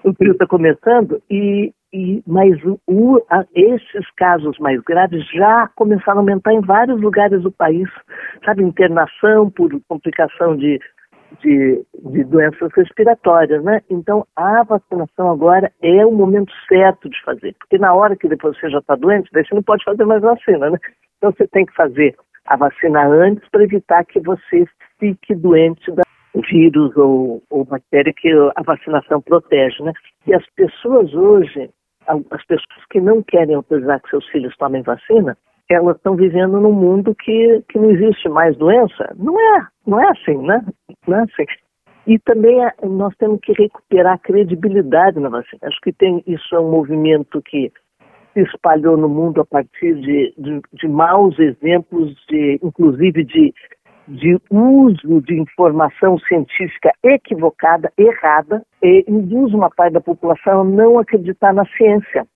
O frio está começando, mas esses casos mais graves já começaram a aumentar em vários lugares do país. Sabe, internação por complicação de doenças respiratórias, né? Então, a vacinação agora é o momento certo de fazer, porque na hora que depois você já está doente, daí você não pode fazer mais vacina, né? Então, você tem que fazer a vacina antes para evitar que você fique doente da vírus ou bactéria que a vacinação protege, né? E as pessoas hoje, as pessoas que não querem autorizar que seus filhos tomem vacina, elas estão vivendo num mundo que não existe mais doença. Não é assim, né? Não é assim. E também nós temos que recuperar a credibilidade na vacina. Acho que isso é um movimento que se espalhou no mundo a partir de maus exemplos, inclusive de uso de informação científica equivocada, errada, e induz uma parte da população a não acreditar na ciência.